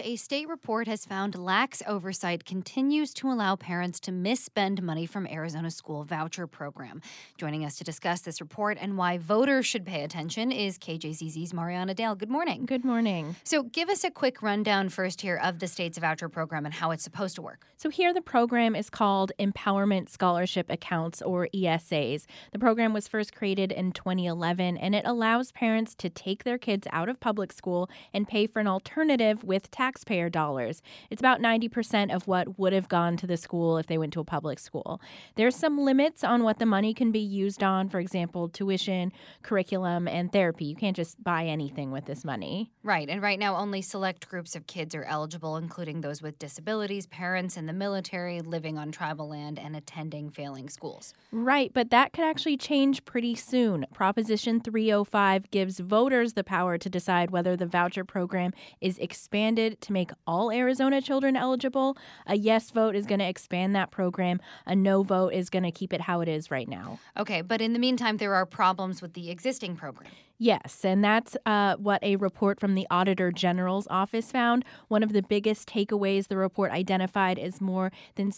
a state report has found lax oversight continues to allow parents to misspend money from Arizona's school voucher program. Joining us to discuss this report and why voters should pay attention is KJZZ's Mariana Dale. Good morning. Good morning. So give us a quick rundown first here of the state's voucher program and how it's supposed to work. So here the program is called Empowerment Scholarship Accounts, or ESAs. The program was first created in 2011, and it allows parents to take their kids out of public school and pay for an alternative with taxpayer dollars. It's about 90% of what would have gone to the school if they went to a public school. There's some limits on what the money can be used on, for example, tuition, curriculum, and therapy. You can't just buy anything with this money. Right, and right now only select groups of kids are eligible, including those with disabilities, parents in the military, living on tribal land, and attending failing schools. Right, but that could actually change pretty soon. Proposition 305 gives voters the power to decide whether the voucher program is expanded to make all Arizona children eligible. A yes vote is going to expand that program. A no vote is going to keep it how it is right now. Okay, but in the meantime, there are problems with the existing program. Yes, and that's what a report from the Auditor General's office found. One of the biggest takeaways the report identified is more than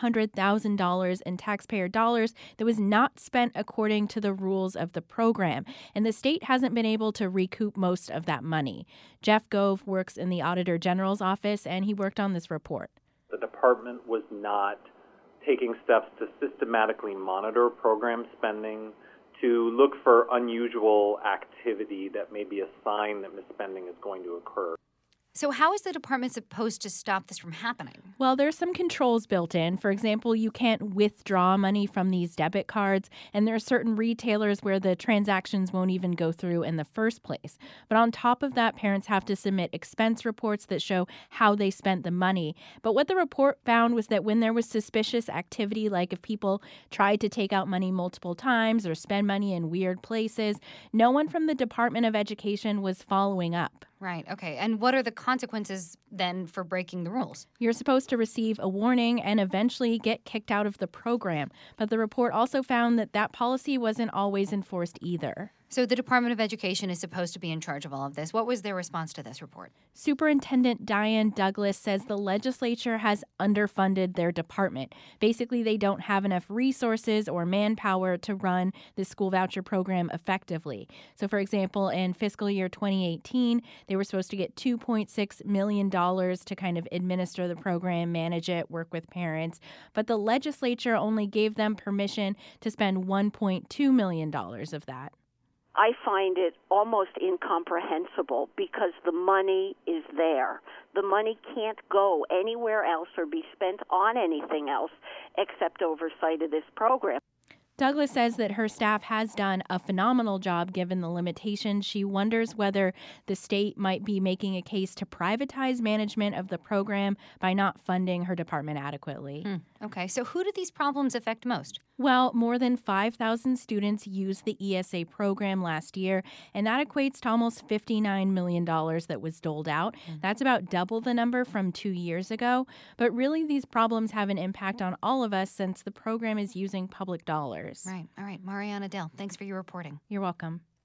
$700,000 in taxpayer dollars that was not spent according to the rules of the program. And the state hasn't been able to recoup most of that money. Jeff Gove works in the Auditor General's office, and he worked on this report. The department was not taking steps to systematically monitor program spending, to look for unusual activity that may be a sign that misspending is going to occur. So how is the department supposed to stop this from happening? Well, there's some controls built in. For example, you can't withdraw money from these debit cards, and there are certain retailers where the transactions won't even go through in the first place. But on top of that, parents have to submit expense reports that show how they spent the money. But what the report found was that when there was suspicious activity, like if people tried to take out money multiple times or spend money in weird places, no one from the Department of Education was following up. Right, okay. And what are the consequences then for breaking the rules? You're supposed to receive a warning and eventually get kicked out of the program. But the report also found that that policy wasn't always enforced either. So the Department of Education is supposed to be in charge of all of this. What was their response to this report? Superintendent Diane Douglas says the legislature has underfunded their department. Basically, they don't have enough resources or manpower to run the school voucher program effectively. So, for example, in fiscal year 2018, they were supposed to get $2.6 million to kind of administer the program, manage it, work with parents. But the legislature only gave them permission to spend $1.2 million of that. I find it almost incomprehensible because the money is there. The money can't go anywhere else or be spent on anything else except oversight of this program. Douglas says that her staff has done a phenomenal job given the limitations. She wonders whether the state might be making a case to privatize management of the program by not funding her department adequately. Okay, so who do these problems affect most? Well, more than 5,000 students used the ESA program last year, and that equates to almost $59 million that was doled out. That's about double the number from 2 years ago. But really, these problems have an impact on all of us since the program is using public dollars. Right. All right. Mariana Dell, thanks for your reporting. You're welcome.